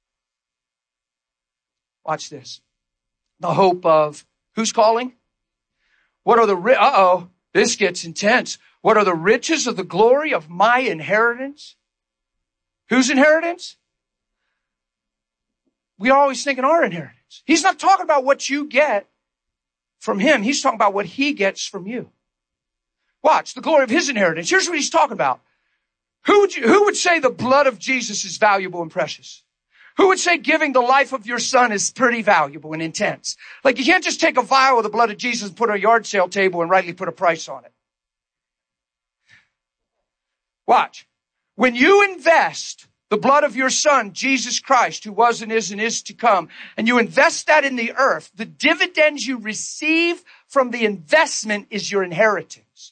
Watch this. The hope of who's calling? What are the, ri- uh-oh, this gets intense. What are the riches of the glory of my inheritance? Whose inheritance? We are always thinking our inheritance. He's not talking about what you get from him. He's talking about what he gets from you. Watch, the glory of his inheritance. Here's what he's talking about. Who would you, who would say the blood of Jesus is valuable and precious? Who would say giving the life of your son is pretty valuable and intense? Like you can't just take a vial of the blood of Jesus and put it on a yard sale table and rightly put a price on it. Watch. When you invest the blood of your son, Jesus Christ, who was and is and is to come, and you invest that in the earth, the dividends you receive from the investment is your inheritance.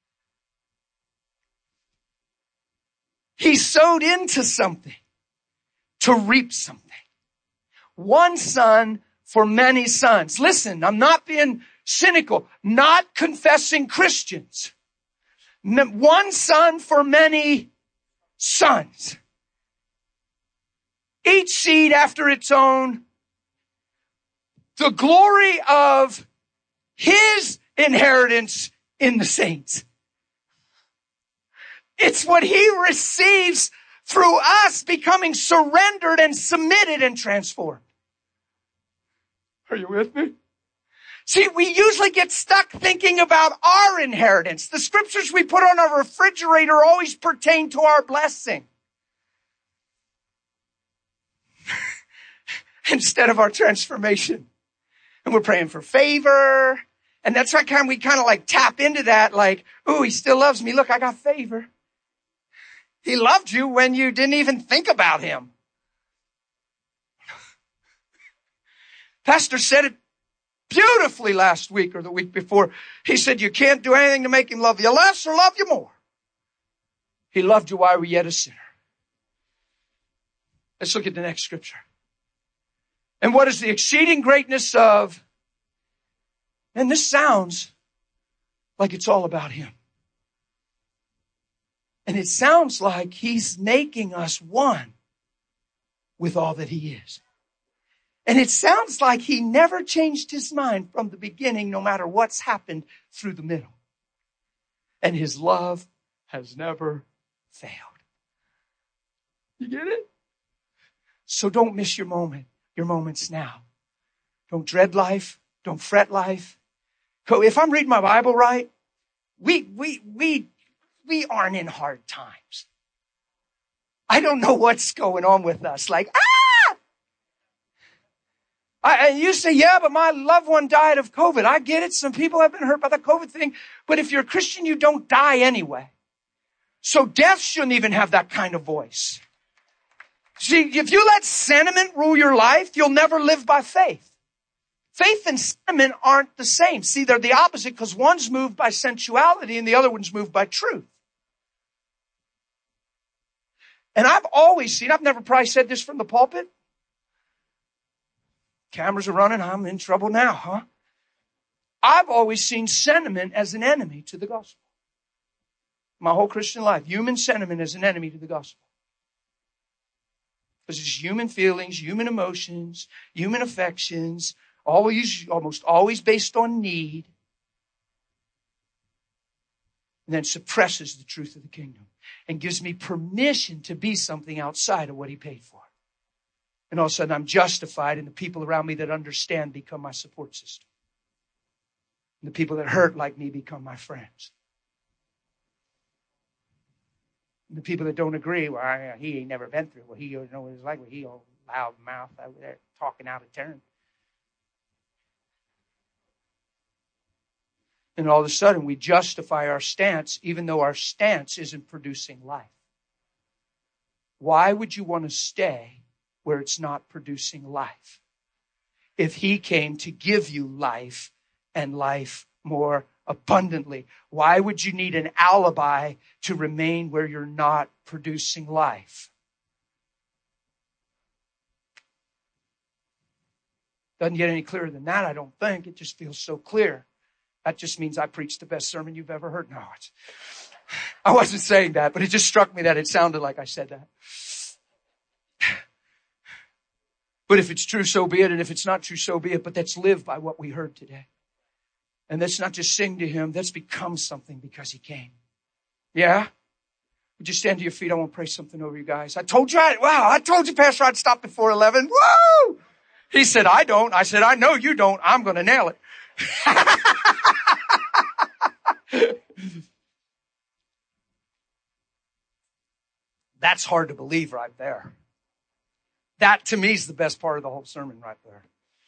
He sowed into something to reap something. One son for many sons. Listen, I'm not being cynical, not confessing Christians. One son for many sons. each seed after its own, the glory of his inheritance in the saints. It's what he receives through us becoming surrendered and submitted and transformed. Are you with me? See, we usually get stuck thinking about our inheritance. The scriptures we put on our refrigerator always pertain to our blessing instead of our transformation. And we're praying for favor. And that's why kind of, we kind of like tap into that like, ooh, he still loves me. Look, I got favor. He loved you when you didn't even think about him. Pastor said it beautifully last week or the week before. He said, you can't do anything to make him love you less or love you more. He loved you while we were yet a sinner. Let's look at the next scripture. And what is the exceeding greatness of, and this sounds like it's all about him. And it sounds like he's making us one with all that he is. And it sounds like he never changed his mind from the beginning, no matter what's happened through the middle. And his love has never failed. You get it? So don't miss your moment, your moments now. Don't dread life. Don't fret life. If I'm reading my Bible right, we, we, we, we aren't in hard times. I don't know what's going on with us. Like, ah! I, and you say, yeah, but my loved one died of COVID. I get it. Some people have been hurt by the COVID thing. But if you're a Christian, you don't die anyway. So death shouldn't even have that kind of voice. See, if you let sentiment rule your life, you'll never live by faith. Faith and sentiment aren't the same. See, they're the opposite because one's moved by sensuality and the other one's moved by truth. And I've always seen, I've never probably said this from the pulpit. Cameras are running, I'm in trouble now, huh? I've always seen sentiment as an enemy to the gospel. My whole Christian life, human sentiment as an enemy to the gospel. Because it's human feelings, human emotions, human affections, always, almost always based on need. And then suppresses the truth of the kingdom and gives me permission to be something outside of what he paid for. And all of a sudden I'm justified and the people around me that understand become my support system. And the people that hurt like me become my friends. And the people that don't agree, well, I, he ain't never been through. Well, he don't know what it's like. Well, he all loud mouth over there talking out of turn. And all of a sudden we justify our stance even though our stance isn't producing life. Why would you want to stay where it's not producing life? If he came to give you life and life more abundantly, why would you need an alibi to remain where you're not producing life? Doesn't get any clearer than that, I don't think. It just feels so clear. That just means I preached the best sermon you've ever heard. No, it's, I wasn't saying that, but it just struck me that it sounded like I said that. But if it's true, so be it. And if it's not true, so be it. But let's live by what we heard today. And let's not just sing to him. Let's become something because he came. Yeah? Would you stand to your feet? I want to pray something over you guys. I told you, I, wow, I told you, Pastor, I'd stop before eleven. Woo! He said, I don't. I said, I know you don't. I'm going to nail it. That's hard to believe right there. That to me is the best part of the whole sermon right there.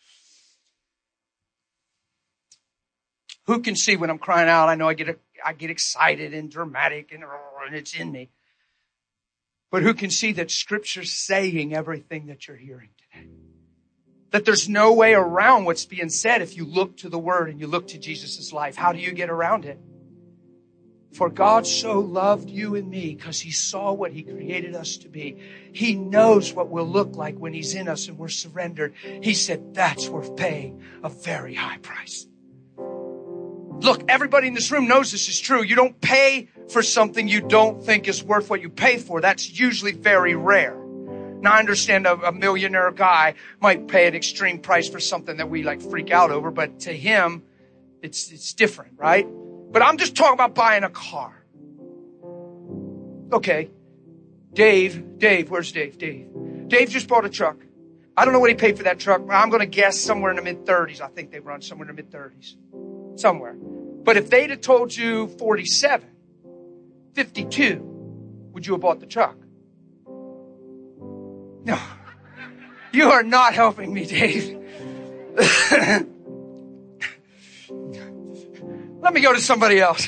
Who can see when I'm crying out? I know I get I get excited and dramatic and, and it's in me. But who can see that Scripture's saying everything that you're hearing today? That there's no way around what's being said if you look to the Word and you look to Jesus' life. How do you get around it? For God so loved you and me because he saw what he created us to be. He knows what we'll look like when he's in us and we're surrendered. He said that's worth paying a very high price. Look, everybody in this room knows this is true. You don't pay for something you don't think is worth what you pay for. That's usually very rare. Now, I understand a, a millionaire guy might pay an extreme price for something that we like freak out over, but to him, it's, it's different, right? But I'm just talking about buying a car. Okay. Dave, Dave, where's Dave? Dave. Dave just bought a truck. I don't know what he paid for that truck, but I'm going to guess somewhere in the mid thirties. I think they run somewhere in the mid thirties. Somewhere. But if they'd have told you forty-seven, fifty-two, would you have bought the truck? No. You are not helping me, Dave. Let me go to somebody else.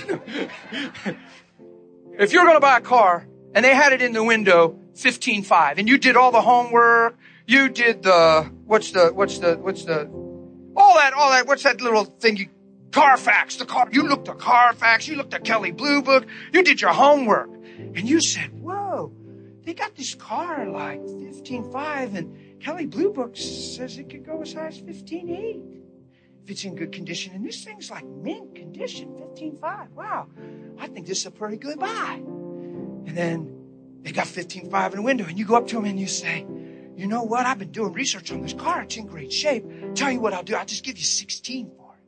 If you're going to buy a car and they had it in the window fifteen five and you did all the homework, you did the, what's the, what's the, what's the, all that, all that, what's that little thing you, Carfax, the car, you looked at Carfax, you looked at Kelley Blue Book, you did your homework. And you said, whoa, they got this car like fifteen five and Kelley Blue Book says it could go as high as fifteen eight. If it's in good condition. And this thing's like mint condition, fifteen five. Wow, I think this is a pretty good buy. And then they got fifteen five in the window and you go up to them and you say, you know what? I've been doing research on this car. It's in great shape. Tell you what I'll do. I'll just give you sixteen for it.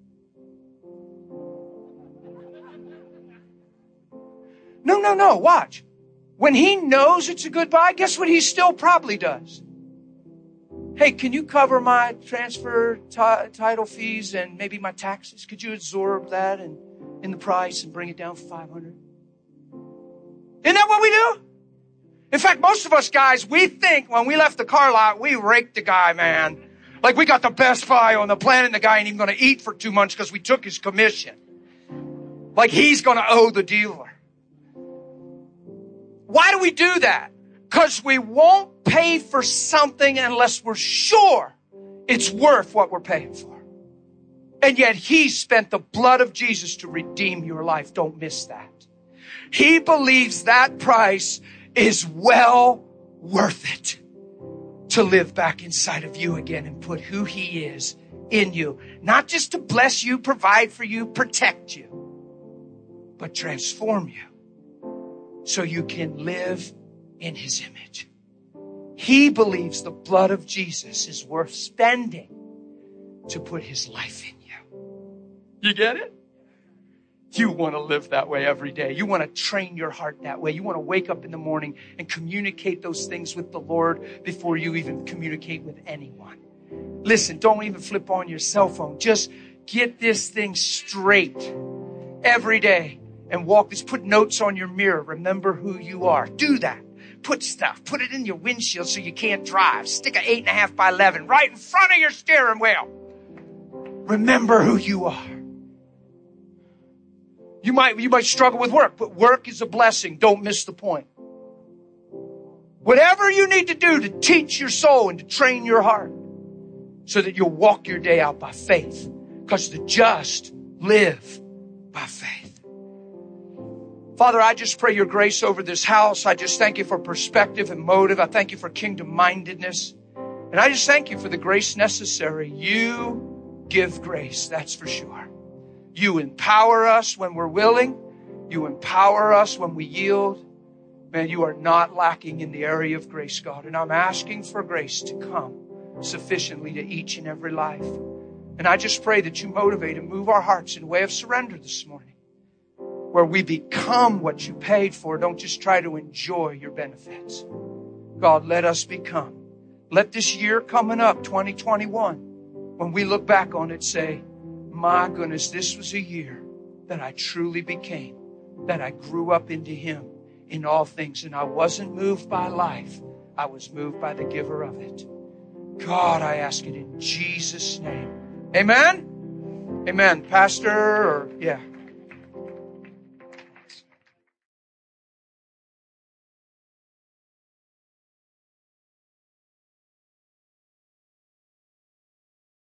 No, no, no. Watch. When he knows it's a good buy, guess what he still probably does? Hey, can you cover my transfer t- title fees and maybe my taxes? Could you absorb that and in the price and bring it down for five hundred dollars? Isn't that what we do? In fact, most of us guys, we think when we left the car lot, we raked the guy, man. Like we got the best buy on the planet and the guy ain't even going to eat for two months because we took his commission. Like he's going to owe the dealer. Why do we do that? Because we won't pay for something unless we're sure it's worth what we're paying for. And yet he spent the blood of Jesus to redeem your life. Don't miss that. He believes that price is well worth it to live back inside of you again and put who he is in you. Not just to bless you, provide for you, protect you, but transform you so you can live in his image. He believes the blood of Jesus is worth spending to put his life in you. You get it? You want to live that way every day. You want to train your heart that way. You want to wake up in the morning and communicate those things with the Lord before you even communicate with anyone. Listen, don't even flip on your cell phone. Just get this thing straight every day and walk this. Put notes on your mirror. Remember who you are. Do that. Put stuff. Put it in your windshield so you can't drive. Stick an eight and a half by eleven right in front of your steering wheel. Remember who you are. You might, you might struggle with work, but work is a blessing. Don't miss the point. Whatever you need to do to teach your soul and to train your heart so that you'll walk your day out by faith, because the just live by faith. Father, I just pray your grace over this house. I just thank you for perspective and motive. I thank you for kingdom-mindedness. And I just thank you for the grace necessary. You give grace, that's for sure. You empower us when we're willing. You empower us when we yield. Man, you are not lacking in the area of grace, God. And I'm asking for grace to come sufficiently to each and every life. And I just pray that you motivate and move our hearts in a way of surrender this morning, where we become what you paid for. Don't just try to enjoy your benefits. God, let us become. Let this year coming up, twenty twenty-one, when we look back on it, say, my goodness, this was a year that I truly became, that I grew up into him in all things. And I wasn't moved by life. I was moved by the giver of it. God, I ask it in Jesus' name. Amen? Amen. Pastor, or yeah.